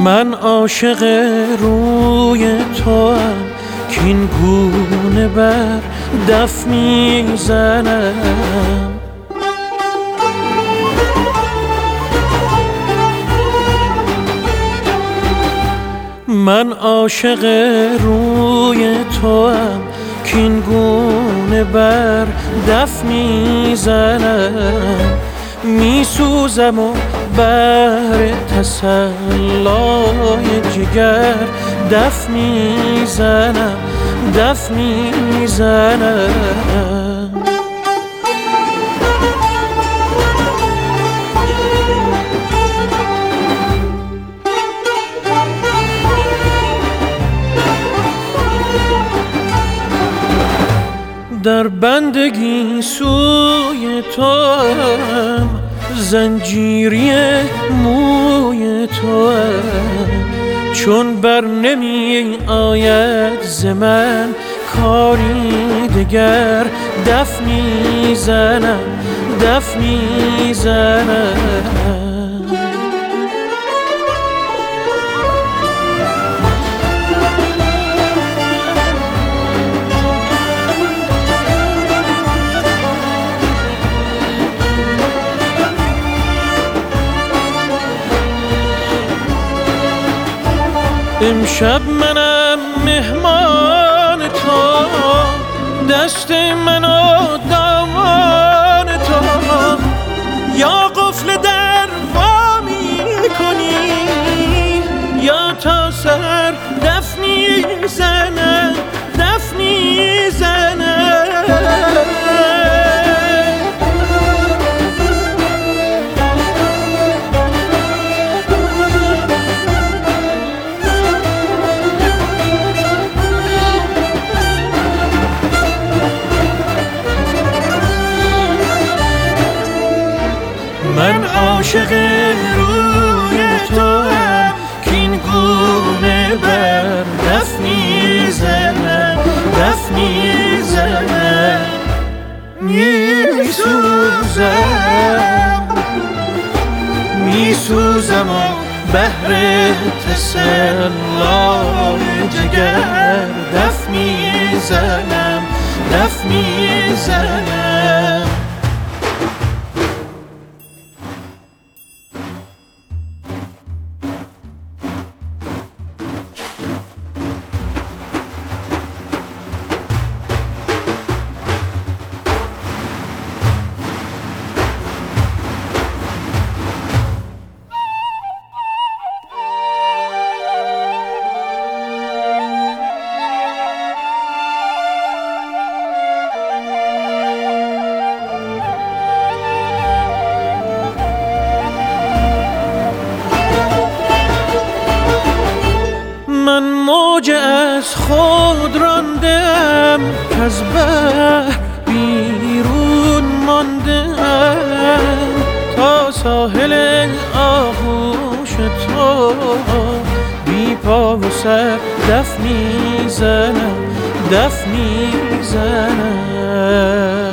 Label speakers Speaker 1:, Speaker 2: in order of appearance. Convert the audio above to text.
Speaker 1: من عاشق روی توام که این گونه بر دف میزنم. من عاشق روی توام که این گونه بر دف میزنم. میسوزم و بر تسلای جگر دف میزنم، دف میزنم. در بندگی سوی توام، زنجیری موی توام. چون بر نمی آید ز من کاری دگر دف میزنم، دف میزنم. امشب منم مهمان تو، دست منو دامان تو. یا قفل در وا میکنی یا تا سر دف میزنم، دف میزنم. من عاشق روی توام که این گونه بر دف میزنم، دف میزنم. میسوزم و بهر تسلای جگر دف میزنم، دف میزنم. من موج از خود راندم که از بحر بیرون ماندم. تا ساحل آغوش تو بی پا و سر دف میزنم، دف میزنم.